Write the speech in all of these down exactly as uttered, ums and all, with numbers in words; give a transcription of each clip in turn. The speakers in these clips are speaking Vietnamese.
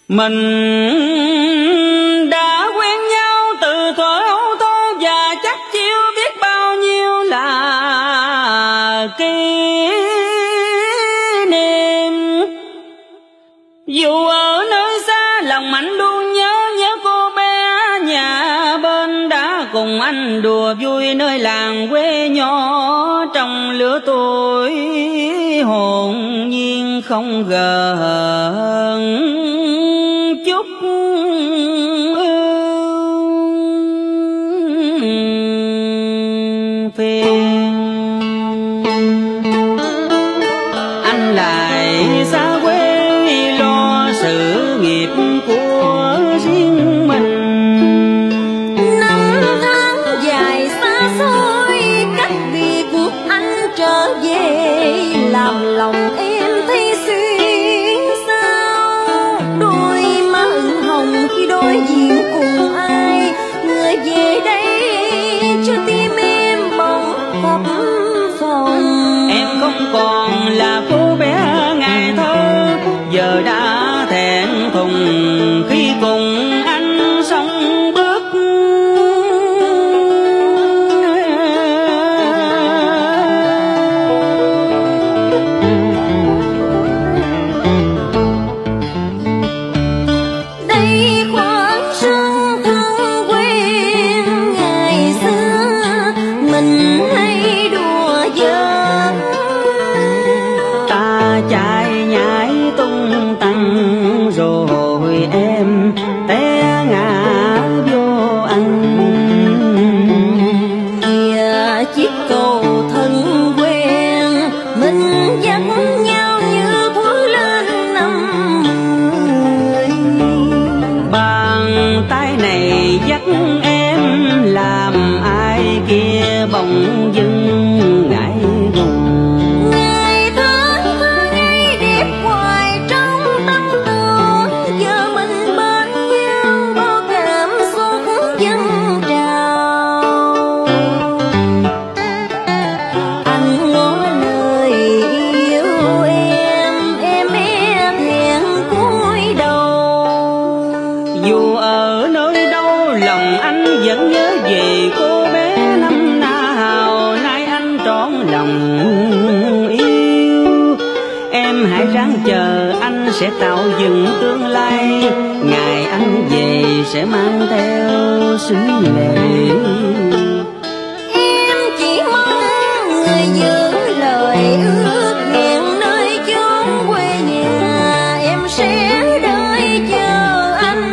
Mình đã quen nhau từ thuở ấu thơ và chắc chiêu biết bao nhiêu là kỷ niệm. Dù ở nơi xa lòng anh luôn nhớ nhớ cô bé nhà bên đã cùng anh đùa vui nơi làng quê nhỏ trong lứa tuổi hồn nhiên không gợn chút phiền. Anh lại xa quê lo sự nghiệp của riêng mình. Năm tháng dài xa xôi cách biệt anh trở về làm lòng em thấy xuyên sao. Đôi má ửng hồng khi đối diện cùng ai, người về đây cho tim em bỗng phập phồng. Em không còn là cô bé ngày thơ, giờ đã thẹn thùng khi cùng anh sống bước. Đây khoảng sân thân quen ngày xưa, mình hay đùa giỡn. Ta chạy nhảy tung tăng rồi em té ngã vô anh. Kìa chiếc cầu thân quen, mình dắt nhau như bước lên năm mười. Bàn tay này dắt em làm ai kia bỗng dưng ngại ngùng. Ngày tháng thơ ngây đẹp hoài trong tâm tưởng, giờ mình bên nhau bao cảm xúc dâng trào. Anh ngỏ lời yêu em, em e thẹn cúi đầu. Dù ở nơi đâu lòng anh vẫn nhớ về cô bé năm nào, nay anh trọn lòng yêu. Em hãy ráng chờ anh sẽ tạo dựng tương lai, ngày anh về sẽ mang theo xứng lệ. Em chỉ mong người giữ lời ước hẹn nơi chốn quê nhà, em sẽ đợi chờ anh.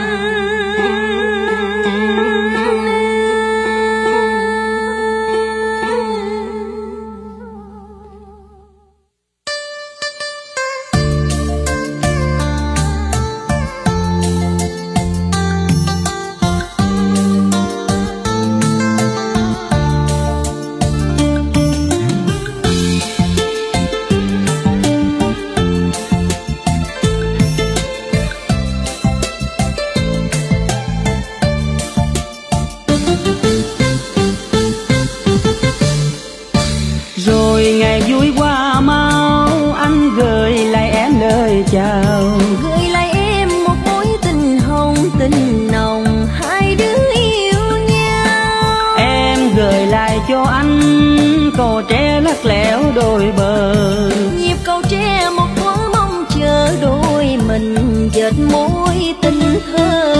Rồi ngày vui qua mau, anh gửi lại em lời chào. Gửi lại em một mối tình hồng tình nồng, hai đứa yêu nhau. Em gửi lại cho anh cầu tre lắc lẻo đôi bờ. Nhịp cầu tre một thoáng mong chờ đôi mình dệt mối tình thơ.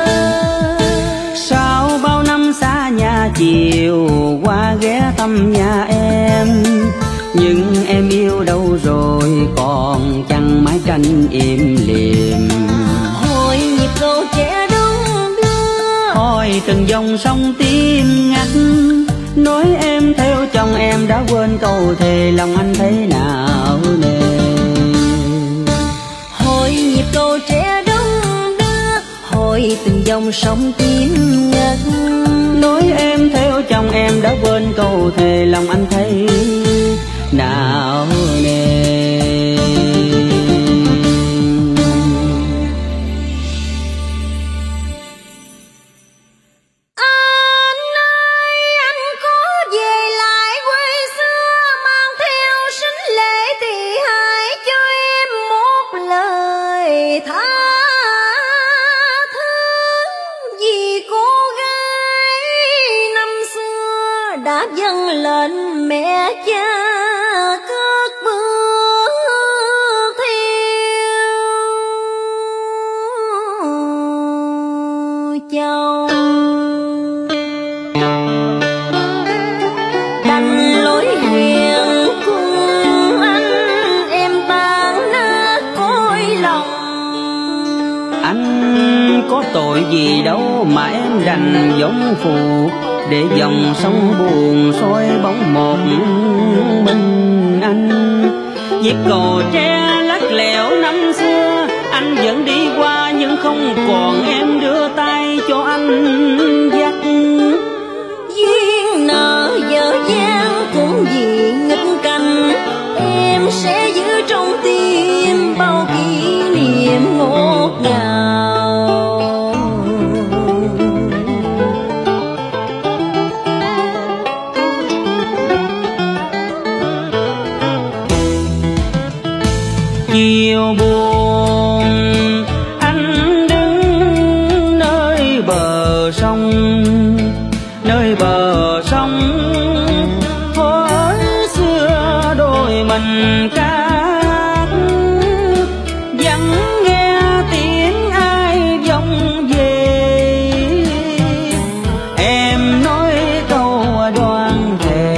Sau bao năm xa nhà chiều qua ghé thăm nhà em, nhưng em yêu đâu rồi còn chẳng mái tranh im lìm. Hồi nhịp cầu tre đông đưa, Hỏi từng dòng sông tim ngắt, nói em theo chồng em đã quên câu thề lòng anh thế nào nè. hồi nhịp cầu tre đông đưa, hồi từng dòng sông tim ngắt. Nói em theo chồng em đã quên câu thề lòng anh thấy nào nè. Anh ơi, anh có về lại quê xưa, mang theo sính lễ thì hãy cho em một lời tha đã dâng lên mẹ cha cất bước theo chồng. Đành lối hẹn cùng anh, em tan nát cõi lòng. Anh có tội gì đâu mà em đành giống phù, để dòng sông buồn soi bóng một mình anh. Chiếc cầu tre lắc lẻo năm xưa, anh vẫn đi qua nhưng không còn em đưa tay cho anh dắt. Duyên nợ dở dang cũng vì nghịch cảnh, em sẽ giữ trong tim bao kỷ niệm ngọt ngào. Chiều buồn anh đứng nơi bờ sông, nơi bờ sông hồi xưa đôi mình cát, vẫn nghe tiếng ai vọng về. Em nói câu đoan thề,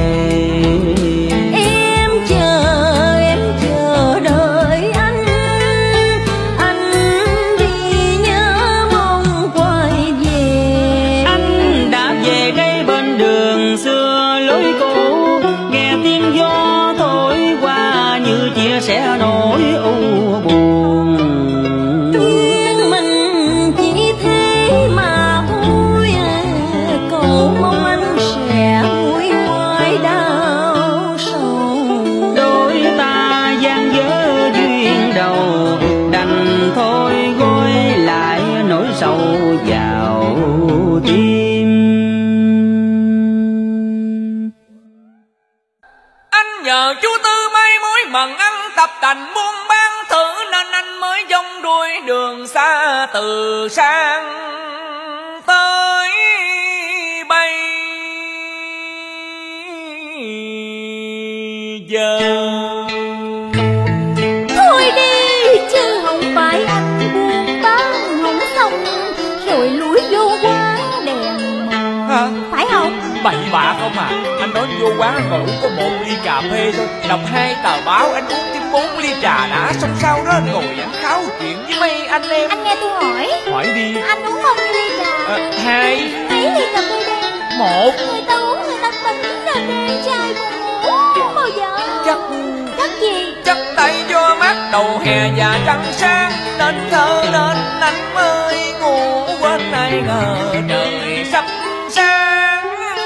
Em chờ, em chờ đợi anh, anh đi nhớ mong quay về. anh đã về đây bên đường xưa lối cũ, nghe tiếng gió thổi qua như chia sẻ nỗi u buồn. Duyên mình chỉ thế mà thôi, cầu mong anh sẽ nguôi ngoai đau sầu. Đôi ta gian dở duyên đầu, đành thôi gói lại nỗi sầu vào tim. Anh nhờ chú Tư mai mối mần ăn tập tành buôn bán thử, nên anh mới dông đuôi đường xa từ sang tới bây giờ. Thôi đi chứ không phải anh buôn bán không xong rồi lủi vô quán đèn mờ, Hả? phải không? Bậy bạ không à, anh nói vô quán ngồi uống có một ly cà phê thôi, đọc hai tờ báo, anh uống thêm bốn ly trà đã, xong sau đó anh ngồi anh kháo chuyện với mấy anh em. Anh nghe tôi hỏi, Hỏi đi. anh uống bao nhiêu ly trà? À, hai. Mấy ly cà phê đen? Một. Người ta uống người ta tỉnh rồi đen trai buồn uống bao giờ? Chắc Chắc gì? chắc tay vô mắt đầu hè và trăng sáng, nên thơ nên anh mới ngủ quên ai ngờ trời sắp sáng.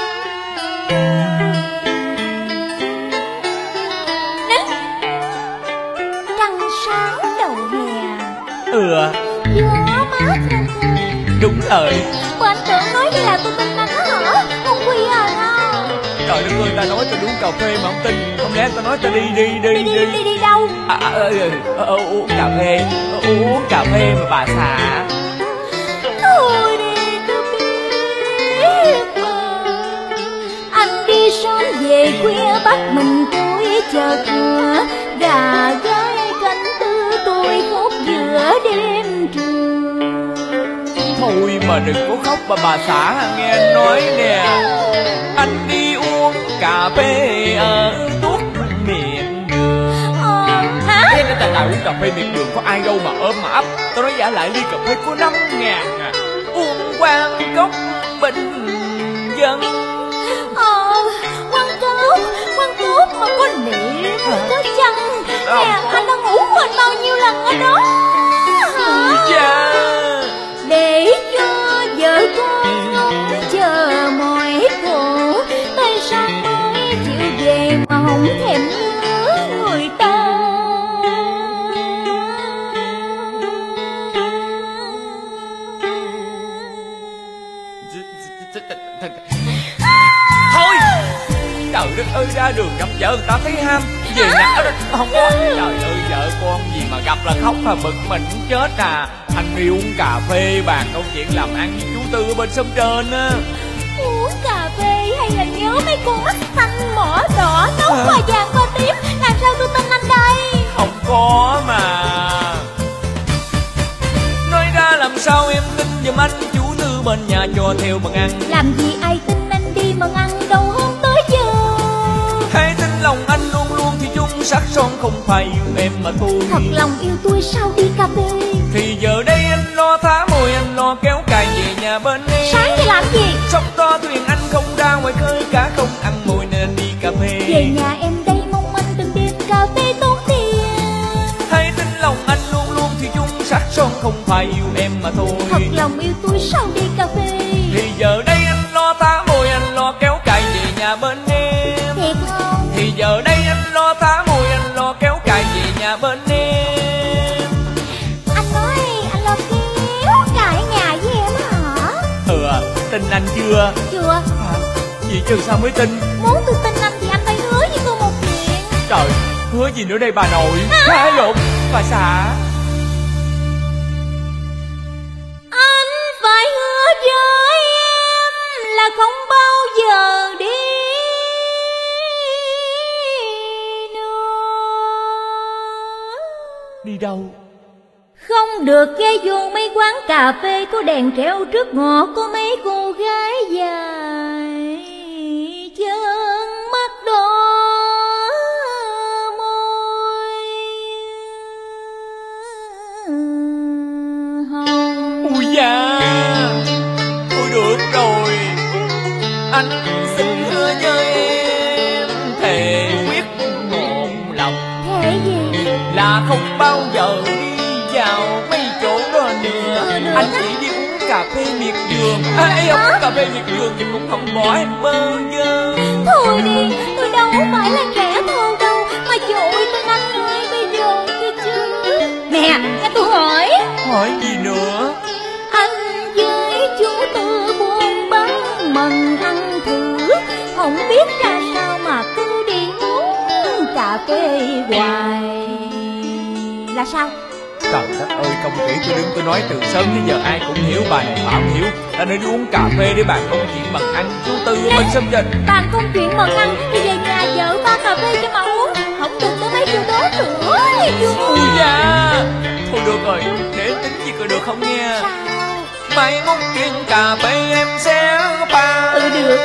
Nè, trăng sáng đầu hè, Ừ, gió mát lên thôi. đúng rồi. Bộ anh tưởng nói như là tôi tin anh đó hả? Không quy à đâu. Trời đất ơi, ta nói ta uống cà phê mà không tin, không lẽ ta nói ta đi đi đi Đi đi đi đi đâu? À, à, à, à, à, uống cà phê, à, uống cà phê mà bà xã. Thôi đi tôi biết mà. Anh đi sớm về khuya bắt mình tôi chờ cửa, gà gáy canh tư tôi khóc giữa đêm trường. Thôi mà đừng có khóc mà bà xã, nghe anh nói nè. Anh đi uống cà phê ở tuốt miệng đường. Ờ, hả? Thế nên tại tại uống cà phê miệng đường có ai đâu mà ôm mà ấp. Tao nói giả lại ly cà phê có năm ngàn à. Uống quan cốc bình dân. Ờ, quan cốt, quan cốt mà có niệm, có chăng. Nè, anh đã ngủ quên bao nhiêu lần ở đó hả? Dạ. Để cho vợ con ngóng chờ mỏi khổ, tại sao tôi chịu về mà không thèm nhớ người ta. Thôi, trời đất ơi, ra đường gặp vợ người ta thấy ham về nhặt ở đó không có. Trời ơi, vợ con gì mà gặp là khóc mà bực mình cũng chết à. Anh đi uống cà phê bàn câu chuyện làm ăn với chú Tư ở bên sông trên á. Uống cà phê hay đây là nhớ mấy con mắt xanh mỏ đỏ nấu à. Qua vàng qua tím. Làm sao tôi tin anh đây? Không có mà. Nói ra làm sao em tin giùm anh, chú Tư bên nhà cho theo bằng ăn. Làm gì ai tin anh đi bằng ăn đâu hôm tới giờ. Hãy tin lòng anh luôn luôn thì chung sắc son, không phải yêu em mà thôi. Thật lòng yêu tôi sao đi cà phê. Thì giờ đây anh lo thả mồi, anh lo kéo cài về nhà bên em. Sáng thì làm gì? Sóng to thuyền anh không ra ngoài khơi, cá không ăn mồi nên đi cà phê. Về nhà em đây mong anh từng đêm cà phê tốn tiền. Hãy tin lòng anh luôn luôn thì chung sắc son, không phải yêu em mà thôi. Thật lòng yêu tôi sao đi cà phê. Thì giờ đây anh lo thả mồi, anh lo kéo cài về nhà bên em. Thiệt không? Thì giờ đây anh lo thả mồi, anh lo kéo cài về nhà bên em. Anh nói anh lo kéo cài nhà với em hả? Ừ à, tin anh chưa? Chưa. À, vậy chứ sao mới tin? Muốn tôi tin anh thì anh phải hứa với tôi một chuyện. Trời, hứa gì nữa đây bà nội? Hả lộn, bà xã. Anh phải hứa với em là không bao giờ đi nữa. Đi đâu? Không được ghé vô mấy quán cà phê có đèn treo trước ngõ, có mấy cô gái dài chân mắt đỏ môi hồng. Ui da, thôi được rồi, anh xin hứa với em, thề quyết một lòng. Thế gì? Là không bao giờ đi vào mấy chỗ đó nữa. Ừ, anh chỉ đi uống cà phê miệt vườn. À, ấy không uống cà phê miệt vườn thì cũng không bỏ em bơ vơ. Thôi đi, tôi đâu phải là kẻ thô đâu mà dội tên anh ngay bây giờ kia chứ. Nè, cho tôi hỏi. Hỏi gì nữa? Anh với chú Tư buôn bán mần ăn thử, không biết ra sao mà cứ đi uống cà phê hoài. Là sao? Trời đất ơi, công kỹ tôi đứng tôi nói từ sớm đến giờ ai cũng hiểu, bà này bảo hiểu. Ta nên đi uống cà phê để bàn công chuyện bằng ăn. Chú Tư bên sâm dịch bàn công chuyện bằng ăn thì về nhà vợ pha cà phê cho mà uống, không được tới mấy chỗ đó nữa. Ui da, thôi được rồi, để tính gì cười được không nghe. Sao? Mai mốt chuyện cà phê em sẽ pha. Ừ được.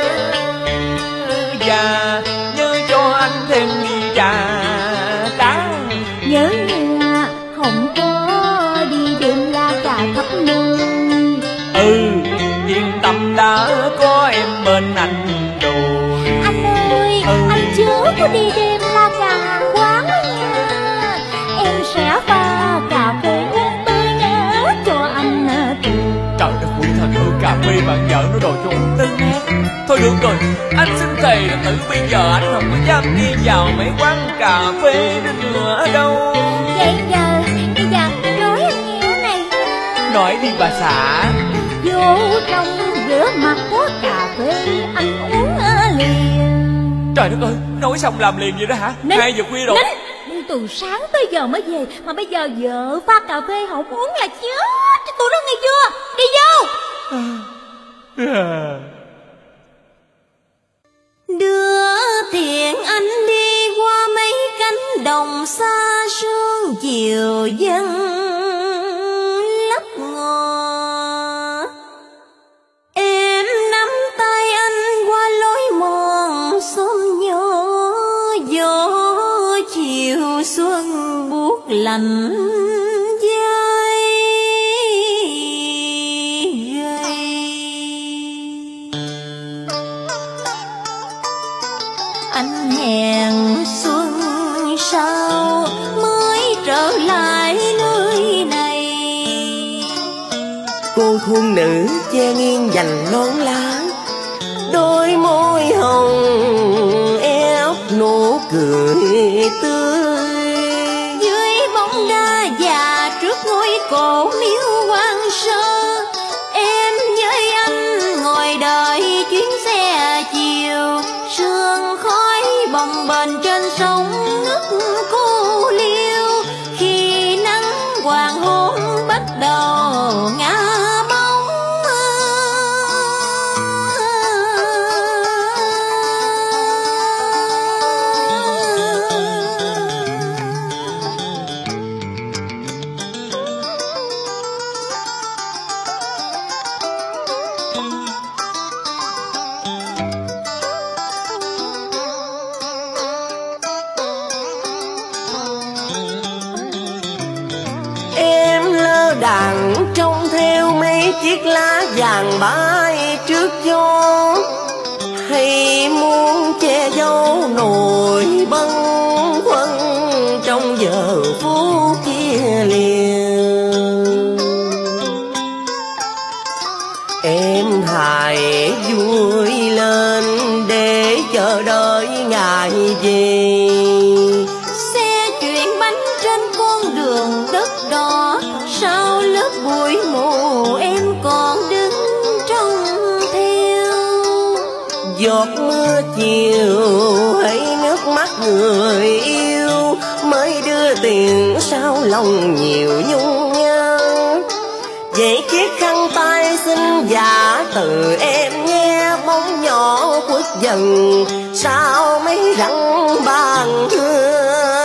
Và nhớ cho anh thêm ly trà đá. Nhớ nha, không có đi đêm la cà khắp nơi. Ừ, yên tâm đã có em bên anh rồi. Anh ơi, ừ. Anh chớ có đi đêm la cà hàng quán nha. Em sẽ pha cà phê uống tươi nhớ cho anh thường. Trời đất ơi, thật ơi, cà phê bạn vợ nó đồ cho uống tươi nhé. Thôi được rồi, anh xin thề là từ bây giờ anh không có dám đi vào mấy quán cà phê nữa đâu. Vậy giờ, bây giờ nói anh nghe này. Nói đi bà xã. Vô trong rửa mặt có cà phê anh uống liền. Trời đất ơi, nói xong làm liền vậy đó hả? Nín, hai giờ khuya rồi. Nín. Từ sáng tới giờ mới về, mà bây giờ vợ pha cà phê không uống là chết tôi đó, nghe chưa? Đi vô. Đưa thiện anh đi qua mấy cánh đồng xa sương chiều dân lấp ngò. Em nắm tay anh qua lối mòn xóm nhỏ, gió chiều xuân buốt lạnh vai gầy. Anh hẹn xuân sau mới trở lại nơi này. Cô thôn nữ che nghiêng dành nón lá, đôi môi hồng ép nụ cười tươi. Dưới bóng đá già trước ngôi cổ miếu Quan Sơ, em với anh ngồi đợi chuyến xe chiều. Sương khói bồng bềnh trên sông nước cô liêu, khi nắng hoàng hôn bắt đầu ngả bóng. chiếc lá vàng bay trước gió, hay muốn che giấu nỗi bâng khuâng trong giờ phút chia liền. Em hãy vui lên để chờ đợi ngày về. Xe chuyển bánh trên con đường đất đỏ, sau lớp bụi mù em còn đứng trông theo. Giọt mưa chiều hay nước mắt người yêu mới đưa tiền sao lòng nhiều nhung nhớ. Vậy chiếc khăn tay xin giả từ em nghe, bóng nhỏ khuất dần sao mấy răng bàn thưa.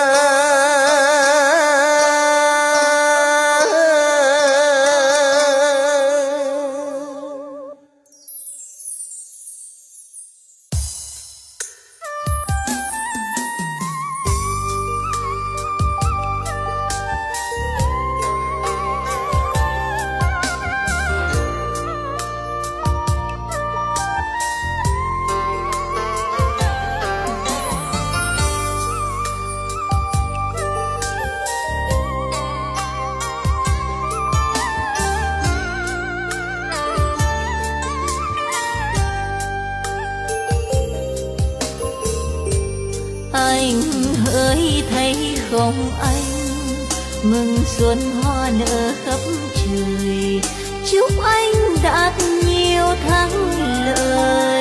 Anh hỡi thấy không anh, mừng xuân hoa nở khắp trời, chúc anh đạt nhiều thắng lợi.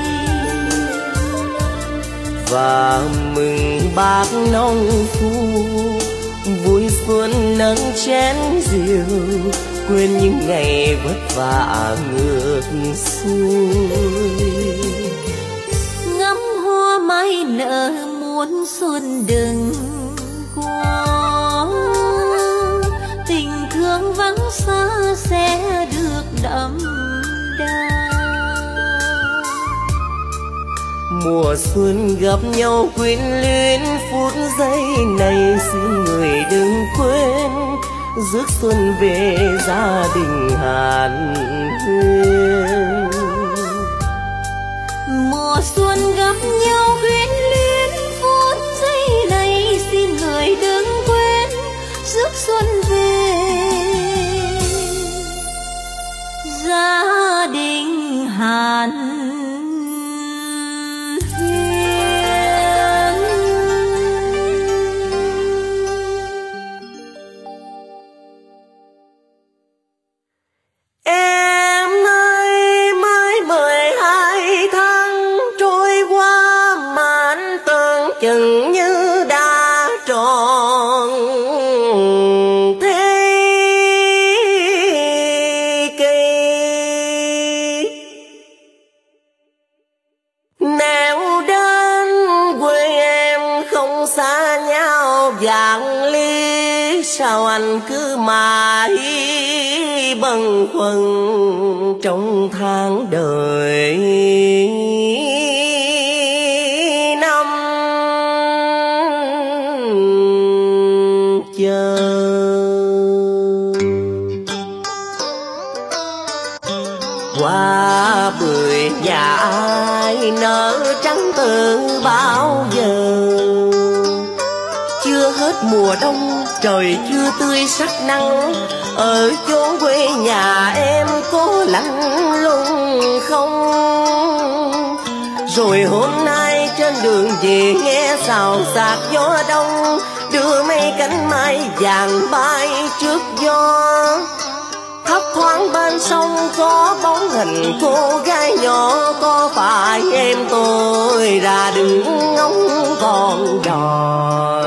Và mừng bác nông phu vui xuân nâng chén rượu, quên những ngày vất vả ngược xuôi. Ngắm hoa mai nở muôn xuân đừng qua, tình thương vắng xa sẽ được đậm đà. Mùa xuân gặp nhau quyến luyến, phút giây này xin người đừng quên, rước xuân về gia đình Hàn Huyên. Mùa xuân gặp nhau quyến luyến, phút giây này xin người đừng quên, rước xuân về gia đình Hàn Huyên. Em ơi mới mười hai tháng trôi qua mà anh tưởng chừng như đã tròn thế kỷ. Nẻo đến quê em không xa nhau vạn ly, sao anh cứ mãi bâng khuâng trong tháng đời năm chờ. Hoa bưởi nhà ai nở trắng từ bao giờ, chưa hết mùa đông trời chưa tươi sắc nắng, ở chốn quê nhà em có lạnh lùng không? Rồi hôm nay trên đường về nghe xào xạc gió đông, đưa mấy cánh mai vàng bay trước gió. Thấp thoáng bên sông có bóng hình cô gái nhỏ, có phải em tôi ra đứng ngóng con đò.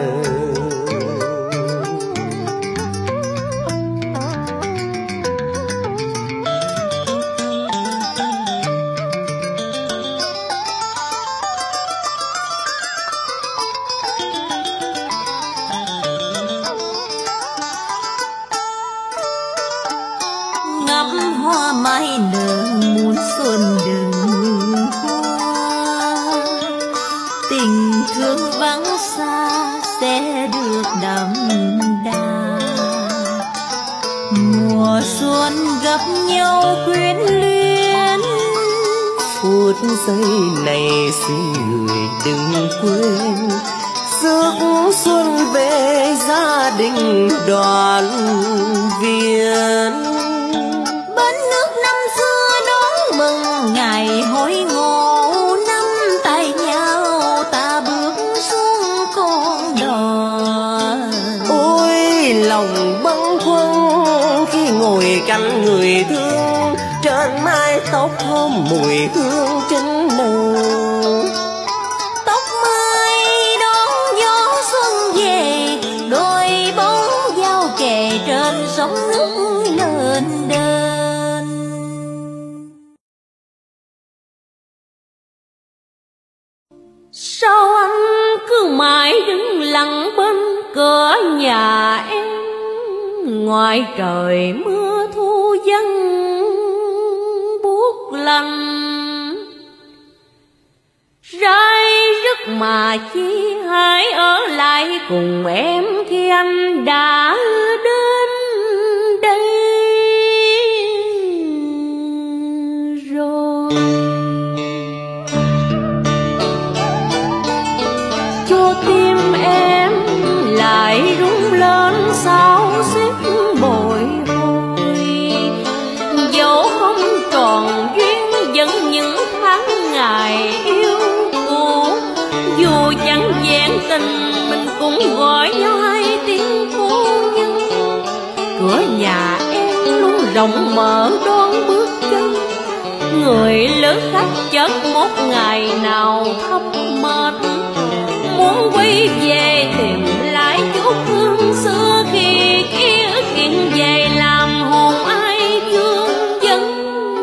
Ngắm hoa mai nở muôn xuân đừng qua, tình thương vắng xa sẽ được đậm đà. Mùa mùa xuân gặp nhau quyến luyến. Phút giây này xin người đừng quên, rước xuân về gia đình đoàn viên. Bên nước năm xưa đón mừng ngày hội ngộ, năm tay nhau ta bước xuống con đò. Ôi lòng bâng khuâng khi ngồi cạnh người thương, trên mái tóc thơm mùi hương trinh nồng. Tóc mai đón gió xuân về, đôi bóng giao kề trên sóng nước lên đên. Sao anh cứ mãi đứng lặng bên cửa nhà em, ngoài trời mưa thu vắng buốt lạnh. Rai rất mà chi hãy ở lại cùng em khi anh đã đến đây rồi. Cho tim em lại rung lên sao xiết bồi hồi, dẫu không tròn duyên vẫn những tháng ngày yêu cũ. Dù chẳng vẹn tình mình cũng gọi nhau hai tiếng phu nhân. Cửa nhà em luôn rộng mở đón bước chân, người lữ khách chợt một ngày nào thấp mệt, muốn quay về tìm lại chút hương xưa khi ký ức hiện về làm hồn ai vương vấn.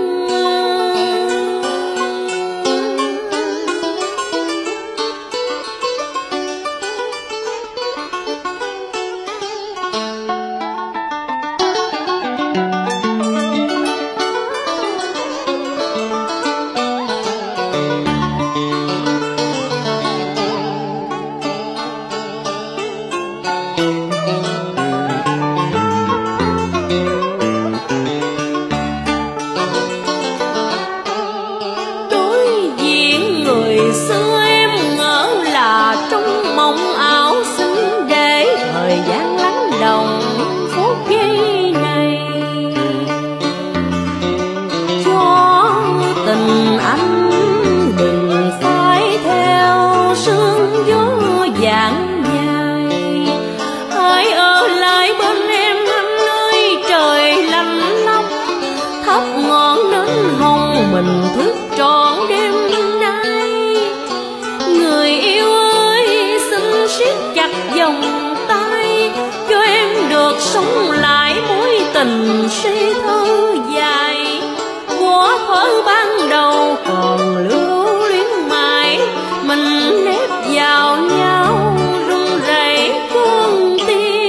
Mình thức trọn đêm nay, người yêu ơi xin siết chặt vòng tay, cho em được sống lại mối tình si thơ dài. Của thở ban đầu còn lưu luyến mãi, mình nép vào nhau run rẩy con tim.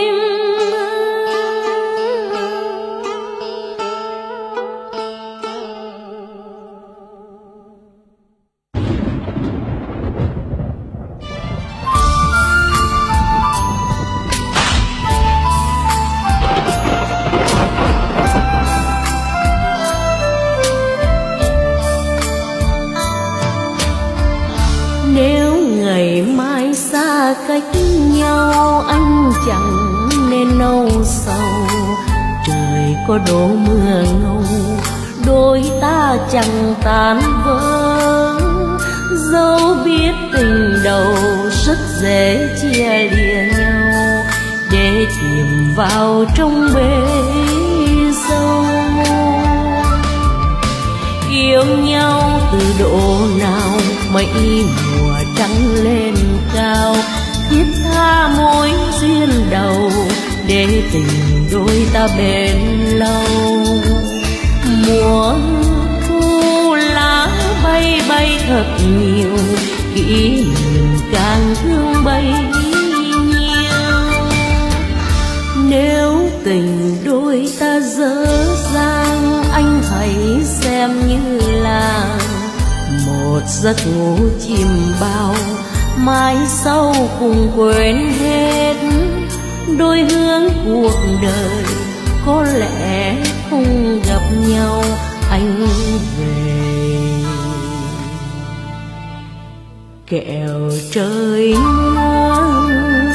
Cách nhau anh chẳng nên âu sầu, trời có đổ mưa ngâu đôi ta chẳng tan vỡ. Dẫu biết tình đầu rất dễ chia lìa nhau, để tìm vào trong bể sâu. Yêu nhau từ độ nào mấy mùa trắng lên cao, thiết tha mối duyên đầu để tình đôi ta bền lâu. Mùa thu lá bay bay thật nhiều, kỷ niệm càng thương bấy nhiêu. Nếu tình đôi ta dở dang, anh hãy xem như là một giấc ngủ chìm bao, mai sau cùng quên hết đôi hướng cuộc đời có lẽ không gặp nhau anh về. Kẹo trời mưa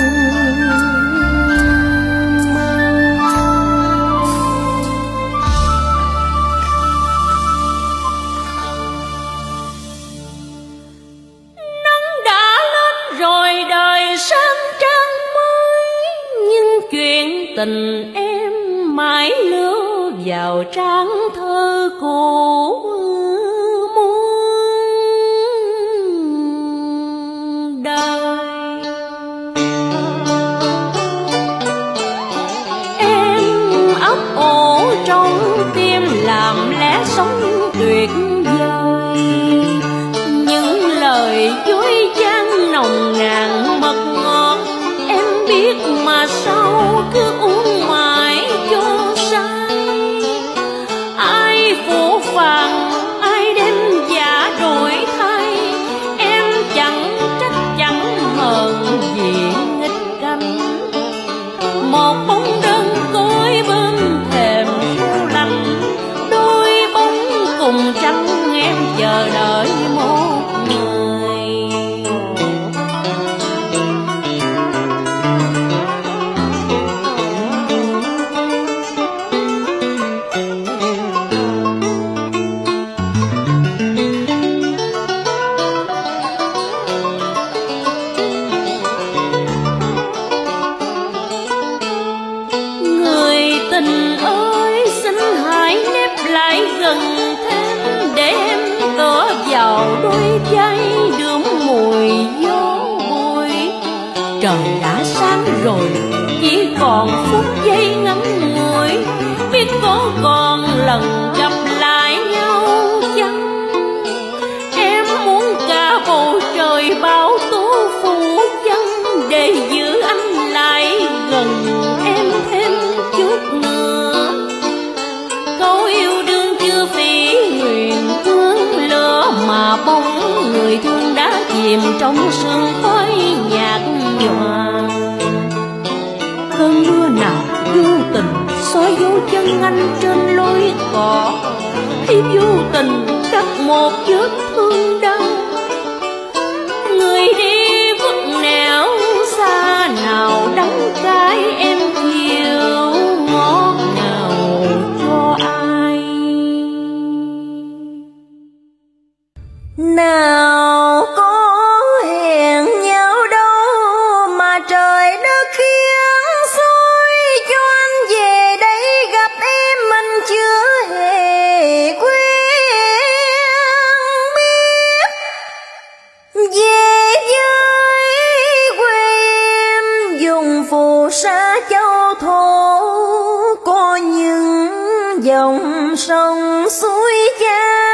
tình em mãi lưu vào trang thơ cũ muôn đời. Em ấp ổ trong tim làm lẽ sống tuyệt vời, những lời dối gian nồng nàn mật ngọt em biết mà sao cứ uống mãi cho say. Ai phủ phàng ai đem giả đổi thay, em chẳng trách chẳng hờn vì nghịch cảnh. Một bóng đơn côi bên thềm phố lạnh, đôi bóng cùng trắng em chờ đợi một người. Đôi vai đượm mùi gió bụi. Trời đã sáng rồi, chỉ còn phút giây ngắn ngủi, biết có còn lần gặp lại nhau chăng? Em muốn cả bầu trời bão tố phủ chân, để giữ anh lại gần em thêm chút nữa. Câu yêu đương chưa phí nguyện hương lửa, mà bóng người thương đã chìm trong sương khói nhạt nhòa. Cơn mưa nào vô tình xóa dấu chân anh trên lối cỏ, khi vô tình cắt một vết thương đau. Người đi vút nẻo xa nào đắng cay em chiều ngọt ngào cho ai. Nào có hẹn nhau đâu mà trời đất khiến xui cho anh về đây gặp em, mình chưa hề quen biết. Về với quê em dùng phù sa châu thổ, có những dòng sông suối chảy.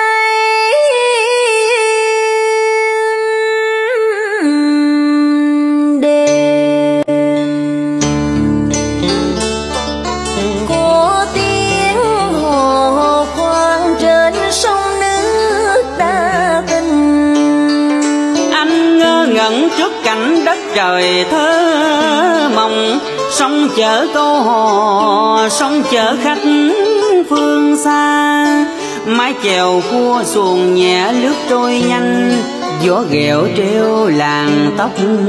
Trước cảnh đất trời thơ mộng, sông chở câu hò, sông chở khách phương xa. Mái chèo cua xuồng nhẹ lướt trôi nhanh, gió ghẹo treo làn tóc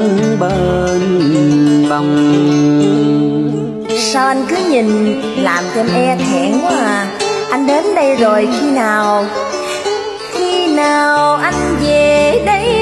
bên bồng. Sao anh cứ nhìn làm cho em e thẹn quá à? Anh đến đây rồi khi nào? Khi nào anh về đây?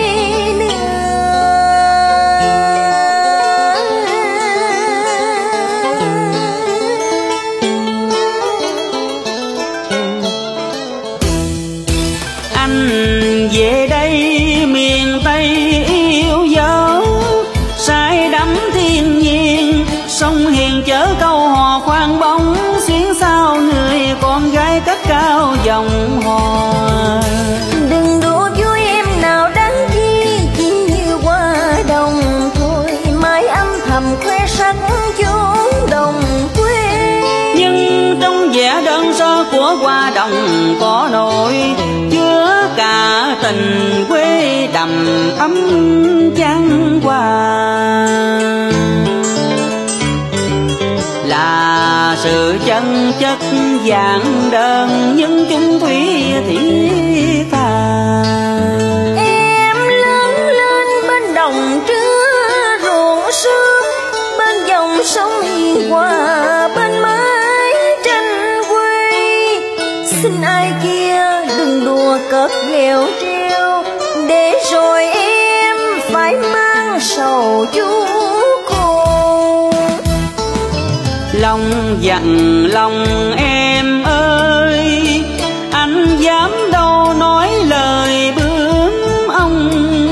Về đây miền Tây yêu dấu, say đắm thiên nhiên, sông hiền chở câu hò khoan bóng, xuyến sao người con gái cất cao dòng hò. Đừng đùa vui em nào đáng chi, chỉ như hoa đồng thôi, mãi âm thầm khoe sắc chốn đồng quê. Nhưng trong vẻ đơn sơ của hoa đồng có nỗi chứa cả tình quê đầm ấm chan hòa, là sự sự chân chất dạng đơn nhưng chung thủy thiết tha. Em lớn lên bên đồng trưa ruộng sương, bên dòng sông hiền hòa, bên mái tranh quê. Xin ai kia đừng đùa cợt ghẹo treo, để rồi em phải mang sầu chu khôn. Lòng dặn lòng em ơi, anh dám đâu nói lời bướm ông,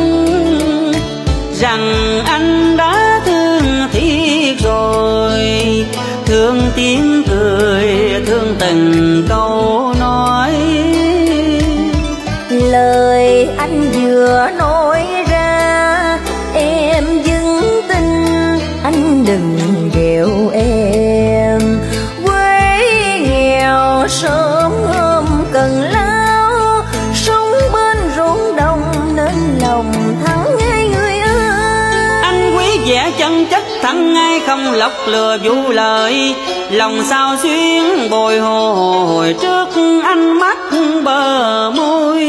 rằng anh đã thương thiết rồi, thương tiếng cười, thương từng câu nói. Lời anh vừa nói ra em vững tin, anh đừng ghẹo em. Quê nghèo sớm hôm cần lao, sống bên ruộng đồng nên lòng thắng ngay người ơi. Anh quý vẻ chân chất thẳng ngay không lọc lừa vu lời, lòng sao xuyên bồi hồi trước ánh mắt bờ môi.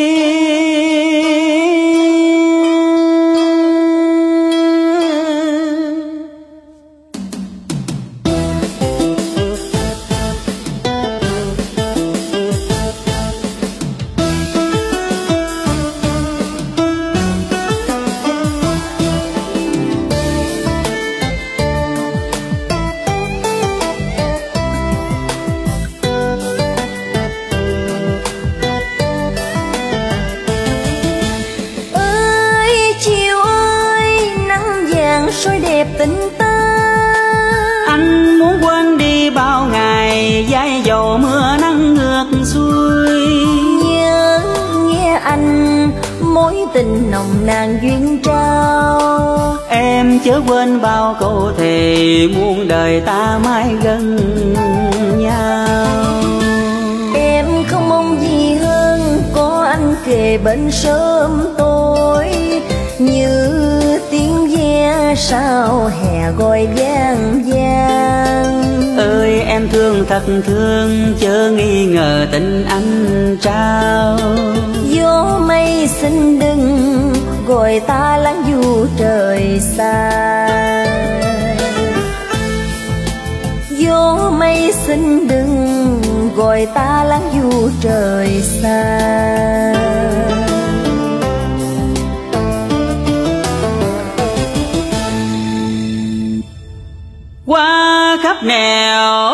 Soi đẹp tình ta, anh muốn quên đi bao ngày dãi dầu mưa nắng ngược xuôi. nhớ nghe anh mối tình nồng nàn duyên trao. Em chớ quên bao câu thề muôn đời ta mãi gần nhau. Em không mong gì hơn có anh kề bên sớm tối, như tiếng ve sao hè gọi vang vang. Ơi em thương thật thương, chớ nghi ngờ tình anh trao. Gió mây xin đừng gọi ta lãng du trời xa. Gió mây xin đừng gọi ta lãng du trời xa. Qua khắp nẻo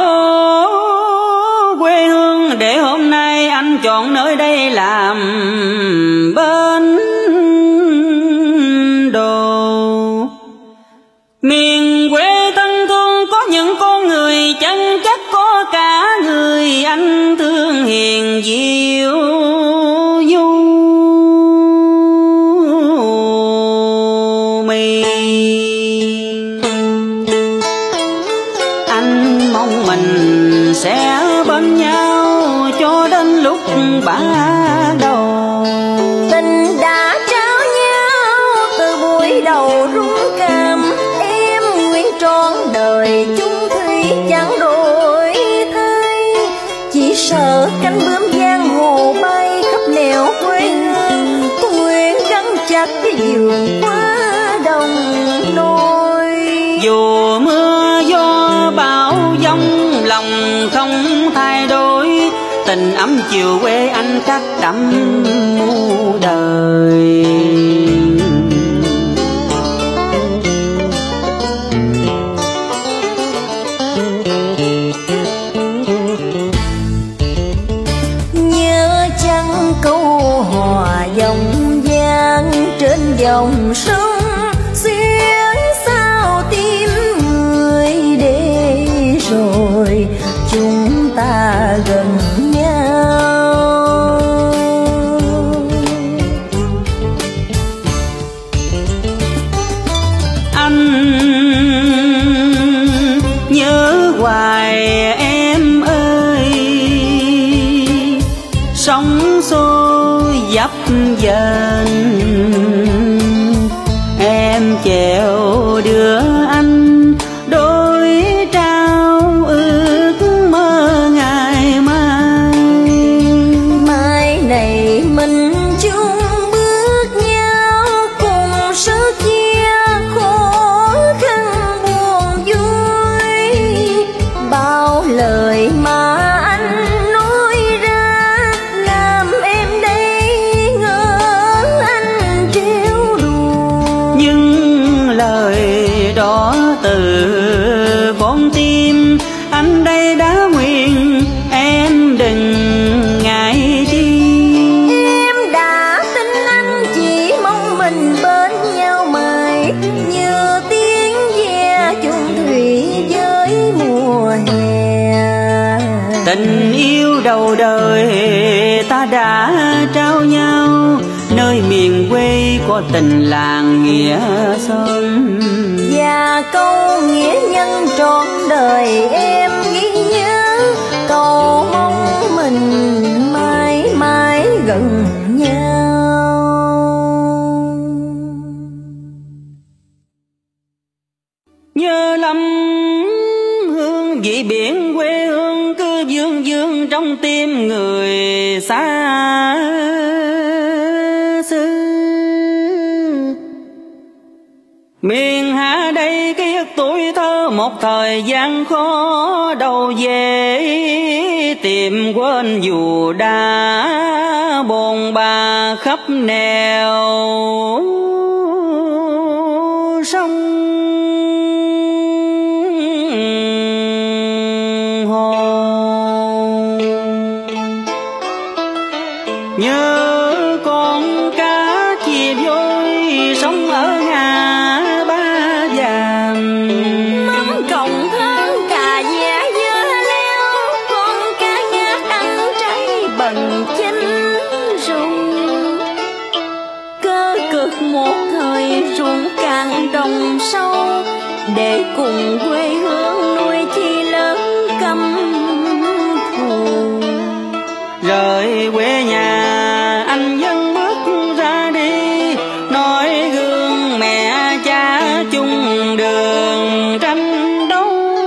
quê hương để hôm nay anh chọn nơi đây làm bến đồ. Miền quê thân thương có những con người chân chất, có cả người anh thương hiền diệu du mì. Anh mong mình sẽ bên nhau cho đến lúc ban đầu. Tình đã trao nhau từ buổi đầu rung cam, em nguyện trọn đời chung thủy chẳng đổi thay. Chỉ sợ cánh bướm giang hồ bay khắp nẻo quê hương, cô nguyện gắn chặt cái giường qua đồng nôi. Dù mưa gió bão giông lòng không thay đổi, tình ấm chiều quê anh khắc đậm muôn đời. Nhớ chăng câu hò dòng vang trên dòng sông, xuyên sao tim người để rồi chúng ta gần nhau. Anh nhớ hoài em ơi, sóng xô dập dềnh em chèo đưa anh đôi trao ước tình yêu đầu đời ta đã trao nhau, nơi miền quê có tình làng nghĩa son. Và câu nghĩa nhân trọn đời em ghi nhớ, cầu mong mình mãi mãi gần nhau. Nhớ lắm hương vị biển quê hương cứ vương vương trong tim người xa xứ. Miền Hạ đây ký ức tuổi thơ một thời gian khó đâu về, tìm quên dù đã bồn ba khắp nẻo sông hồ. Nhớ con cá chìa vôi sống ở ngã Ba Vàm, Mắm cộng thân cà giá dưa leo, con cá ngát ăn trái bần chinh rung. Cơ cực một thời ruộng cạn đồng sâu, để cùng quê hương nuôi chi lớn căm thù. rời quê nhà anh vẫn bước ra đi, nói gương mẹ cha chung đường tranh đấu.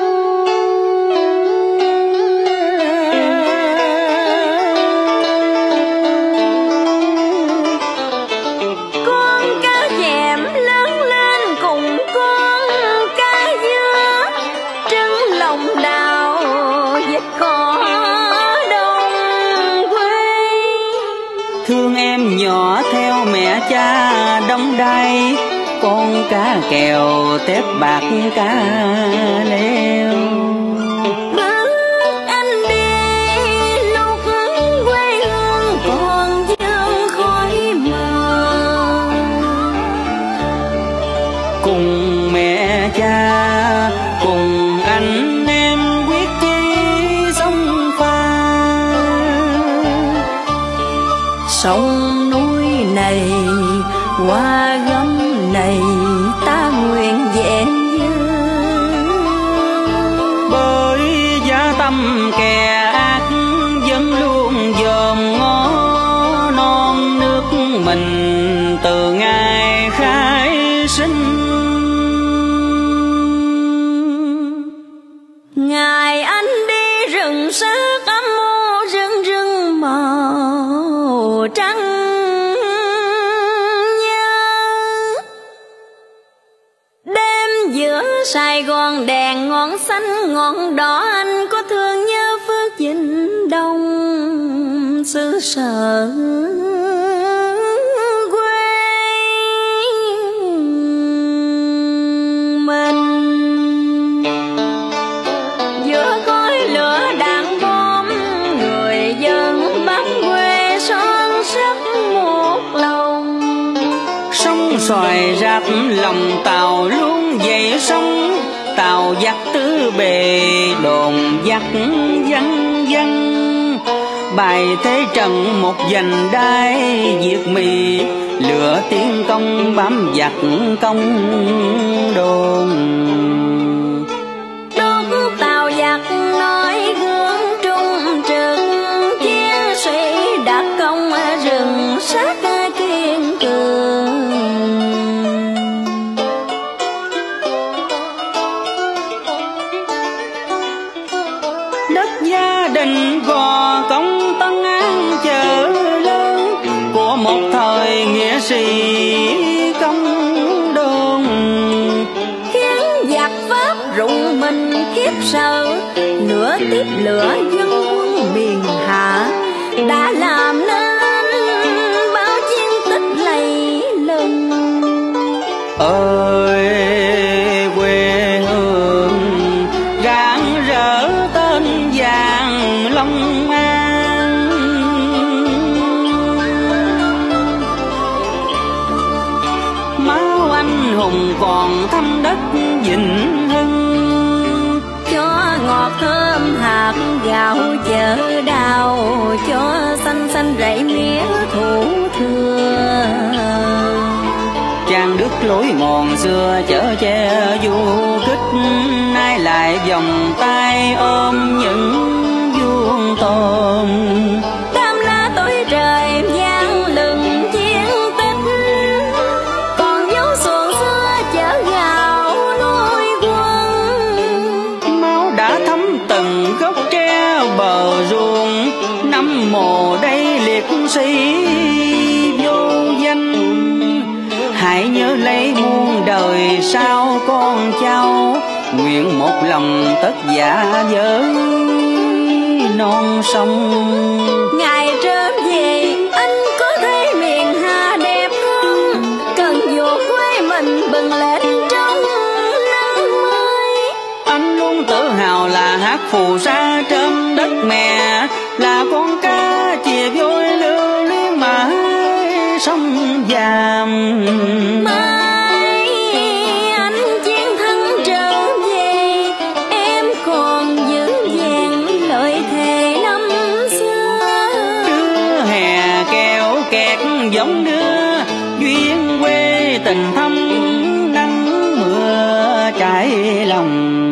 Con cá chèm lớn lên cùng con cá dứa, trứng lòng đào vịt cỏ đông quê. Thương em nhỏ theo mẹ cha đóng đai, con cá kèo tép bạc cá leo. Bước anh đi lúc quê hương còn vương khói mờ, Cùng mẹ cha cùng anh em quyết chí sống pha. sông núi này hoa gấm này ta nguyện vẹn như. Bởi giá tâm kẻ ác vẫn luôn dòm ngó non nước mình từ ngày khai sinh. Ngày anh đi rừng sắc âm mô rừng rừng màu trắng nhớ, đêm giữa Sài Gòn đèn ngọn xanh ngọn đỏ, anh có thương nhớ Phước Vĩnh Đông xứ sở quê mình. Giữa khói lửa đạn bom, người dân Bắc quê son sắt một lòng. Sông xoài rạp lòng tàu luôn dậy sóng, tàu dắt tứ bề đồn dắt văng văng. Bài thế trận một vành đai diệt mì, lửa tiến công bám giặc công đồn. Đốt tàu giặc nói gương trung trực, chiến sĩ đã công rừng sát kiên cường. Đất gia đình gò công Tân An chợ lớn, của một thời nghĩa sĩ công đồn. Khiến giặc Pháp rụng mình khiếp sợ, lửa tiếp lửa dân quân miền Hạ đã làm nên bao chiến tích lầy lừng. Ơi quê hương rạng rỡ tên vàng Long An, máu anh hùng còn thăm đất Vĩnh Hưng. Cho ngọt thơm hạt gạo chợ chở che du kích, nay lại vòng tay ôm những vuông tôm. Tam la tối trời vang lừng chiến tích, còn dấu xuồng xưa chở gạo nuôi quân. Máu đã thấm từng gốc tre bờ ruộng, năm mồ đây liệt sĩ vô danh. Hãy nhớ lấy muôn đời sau con cháu, nguyện một lòng tất dạ với non sông. Ngày trở về anh có thấy miền Hà đẹp không, cần dù quê mình bừng lên trong nắng mới. Anh luôn tự hào là hát phù sa trên đất mẹ, là con cá chìa vôi lưu luyến mãi sông vàm. Mai anh chiến thắng trở về, em còn giữ vẹn lời thề năm xưa. Trưa hè kéo kẹt giống đưa, duyên quê tình thâm nắng mưa trải lòng.